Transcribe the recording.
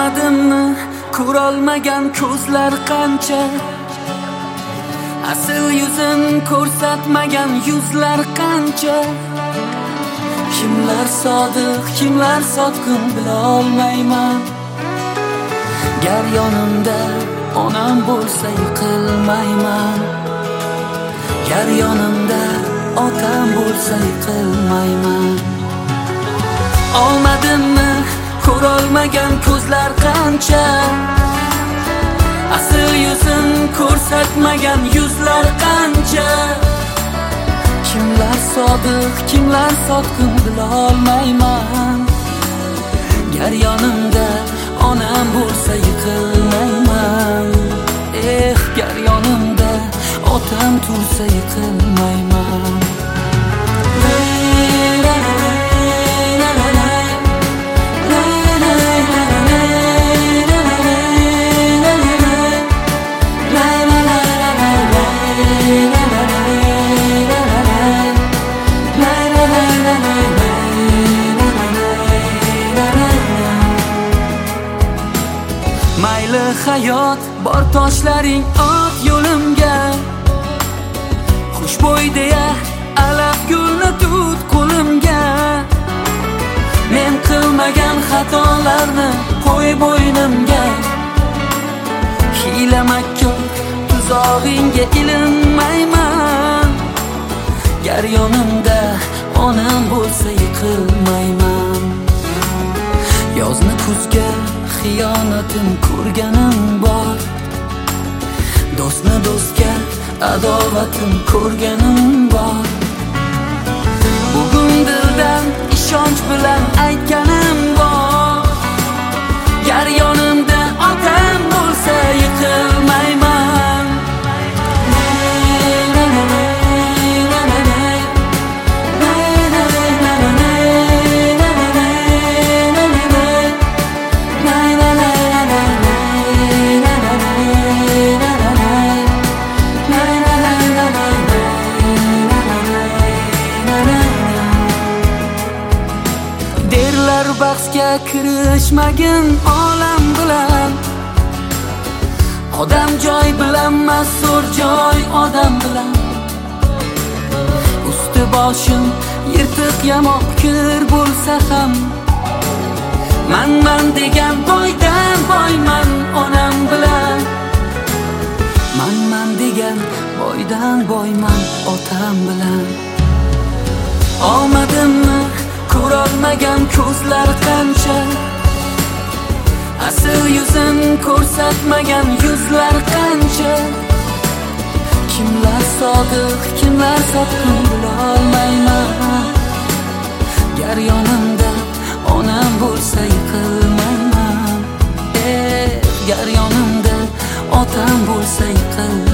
Omadimni ko'rolmagan ko'zlar qancha, asl yuzin ko'rsatmagan yuzlar qancha. Kimlar sodiq, kimlar sotqin bilolmayman. Gar yonimda onam bo'lsa yiqilmayman. Gar yonimda otam bo'lsa yiqilmayman. Omadimni ko'rolmagan ko'zlar qancha, asl yuzin ko'rsatmagan yuzlar qancha. Kimlar sodiq, kimlar sotqin bilolmayman. Gar yonimda onam bo'lsa yiqilmayman. Gar yonimda otam tursa yiqilmayman. Mayli hayot bor toshlaring ot yo'limga, xushbo'y deya alaf gulni tut qo'limga. Men qilmagan xatolarni qo'y bo'ynimga, hiyla makkor tuzog'ingga ilinmayman. Gar yonimda onam bo'lsa yiqilmayman. Yozni kuzga xiyonatim ko'rganim bor, do'stni do'stga adovatim ko'rganim bor. Bugun dildan ishonch bilan aytganim bor. Gar yonimda otam bo'lsa yiqilmayman. Bahsga kirishmagin olam bilan, odam joy bilan mas'ul joy odam bilan. Usti boshim yirtiq yamoq kir bo'lsa ham, man degan boydan boyman onam bilan. Man degan boydan boyman otam bilan. Omadimni ko'rolmagan ko'zlar qancha, asl yuzin ko'rsatmagan yuzlar qancha. Kimlar sodiq, kimlar sotqin bilolmayman. Gar yonimda onam bo'lsa yiqilmayman. Gar yonimda otam bo'lsa yiqilmayman.